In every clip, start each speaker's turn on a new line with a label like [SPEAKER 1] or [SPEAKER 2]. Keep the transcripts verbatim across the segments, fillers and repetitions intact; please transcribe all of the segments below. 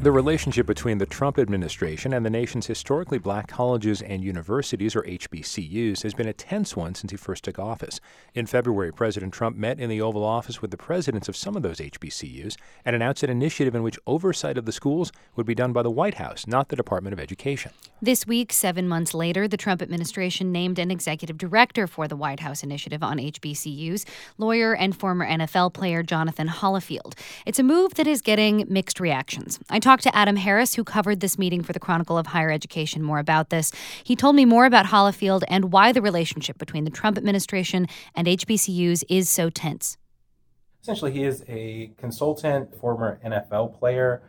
[SPEAKER 1] The relationship between the Trump administration and the nation's historically black colleges and universities, or H B C Us, has been a tense one since he first took office. In February, President Trump met in the Oval Office with the presidents of some of those H B C Us and announced an initiative in which oversight of the schools would be done by the White House, not the Department of Education.
[SPEAKER 2] This week, seven months later, the Trump administration named an executive director for the White House initiative on H B C Us, lawyer and former N F L player Jonathan Hollifield. It's a move that is getting mixed reactions. I talked to Adam Harris, who covered this meeting for the Chronicle of Higher Education, more about this. He told me more about Hollifield and why the relationship between the Trump administration and H B C Us is so tense.
[SPEAKER 3] Essentially, he is a consultant, former N F L player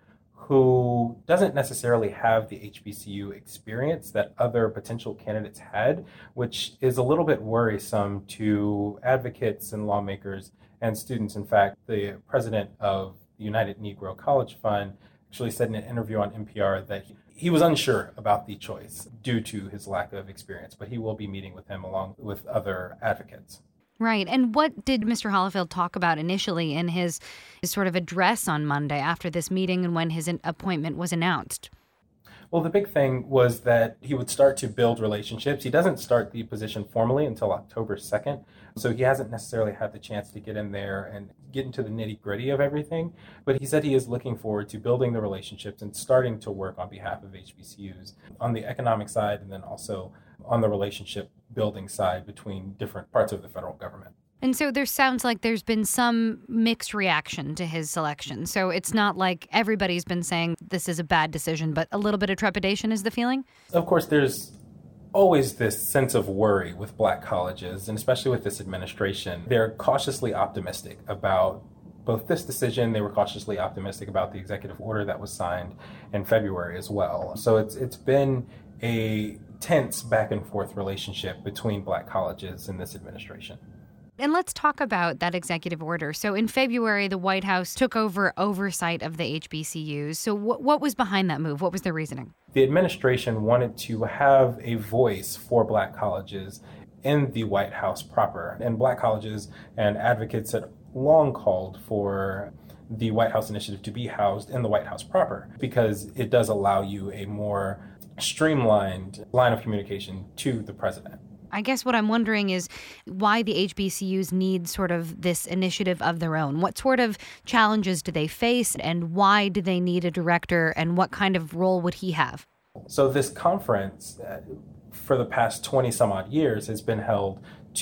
[SPEAKER 3] who doesn't necessarily have the H B C U experience that other potential candidates had, which is a little bit worrisome to advocates and lawmakers and students. In fact, the president of the United Negro College Fund actually said in an interview on N P R that he, he was unsure about the choice due to his lack of experience, but he will be meeting with him along with other advocates.
[SPEAKER 2] Right. And what did Mister Hollifield talk about initially in his, his sort of address on Monday after this meeting and when his appointment was announced?
[SPEAKER 3] Well, the big thing was that he would start to build relationships. He doesn't start the position formally until October second, so he hasn't necessarily had the chance to get in there and get into the nitty-gritty of everything. But he said he is looking forward to building the relationships and starting to work on behalf of H B C Us on the economic side and then also on the relationship building side between different parts of the federal government.
[SPEAKER 2] And so there sounds like there's been some mixed reaction to his selection. So it's not like everybody's been saying this is a bad decision, but a little bit of trepidation is the feeling?
[SPEAKER 3] Of course, there's always this sense of worry with black colleges, and especially with this administration. They're cautiously optimistic about both this decision. They were cautiously optimistic about the executive order that was signed in February as well. So it's it's been a tense back and forth relationship between black colleges and this administration.
[SPEAKER 2] And let's talk about that executive order. So in February, the White House took over oversight of the H B C Us. So what, what was behind that move? What was the reasoning?
[SPEAKER 3] The administration wanted to have a voice for black colleges in the White House proper. And black colleges and advocates had long called for the White House initiative to be housed in the White House proper because it does allow you a more streamlined line of communication to the president.
[SPEAKER 2] I guess what I'm wondering is why the H B C Us need sort of this initiative of their own. What sort of challenges do they face, and why do they need a director, and what kind of role would he have?
[SPEAKER 3] So this conference, uh, for the past twenty some odd years, has been held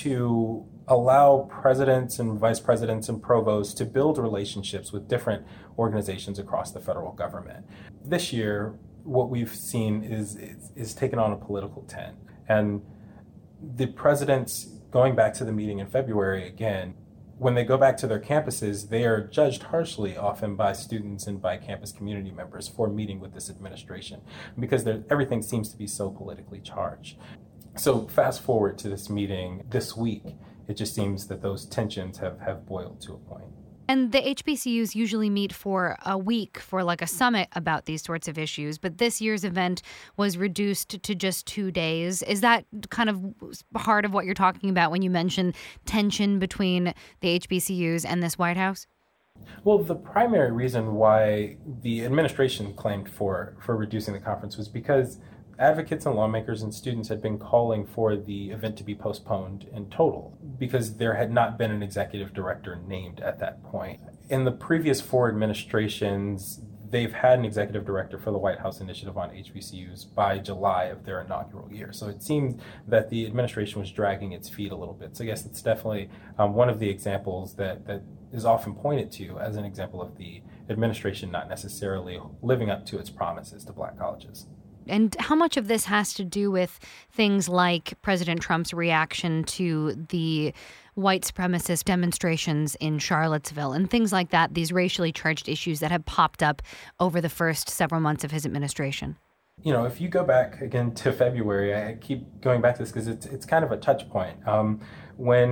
[SPEAKER 3] to allow presidents and vice presidents and provosts to build relationships with different organizations across the federal government. This year, what we've seen is, is, is taken on a political tint. And the presidents, going back to the meeting in February again, when they go back to their campuses, they are judged harshly often by students and by campus community members for meeting with this administration because everything seems to be so politically charged. So fast forward to this meeting this week, it just seems that those tensions have, have boiled to a point.
[SPEAKER 2] And the H B C Us usually meet for a week for like a summit about these sorts of issues. But this year's event was reduced to just two days. Is that kind of part of what you're talking about when you mention tension between the H B C Us and this White House?
[SPEAKER 3] Well, the primary reason why the administration claimed for, for reducing the conference was because advocates and lawmakers and students had been calling for the event to be postponed in total because there had not been an executive director named at that point. In the previous four administrations, they've had an executive director for the White House initiative on H B C Us by July of their inaugural year. So it seemed that the administration was dragging its feet a little bit. So yes, it's definitely um, one of the examples that, that is often pointed to as an example of the administration not necessarily living up to its promises to black colleges.
[SPEAKER 2] And how much of this has to do with things like President Trump's reaction to the white supremacist demonstrations in Charlottesville and things like that, these racially charged issues that have popped up over the first several months of his administration?
[SPEAKER 3] You know, if you go back again to February, I keep going back to this because it's, it's kind of a touch point. Um, when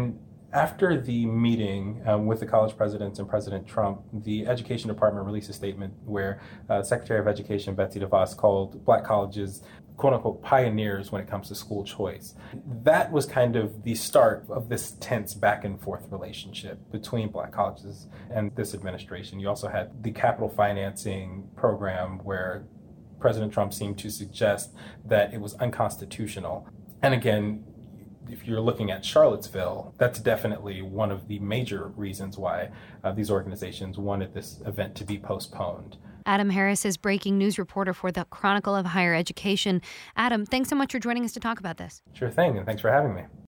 [SPEAKER 3] After the meeting um, with the college presidents and President Trump, the Education Department released a statement where uh, Secretary of Education Betsy DeVos called black colleges quote-unquote pioneers when it comes to school choice. That was kind of the start of this tense back and forth relationship between black colleges and this administration. You also had the capital financing program where President Trump seemed to suggest that it was unconstitutional. And again, if you're looking at Charlottesville, that's definitely one of the major reasons why uh, these organizations wanted this event to be postponed.
[SPEAKER 2] Adam Harris is breaking news reporter for the Chronicle of Higher Education. Adam, thanks so much for joining us to talk about this.
[SPEAKER 3] Sure thing, and thanks for having me.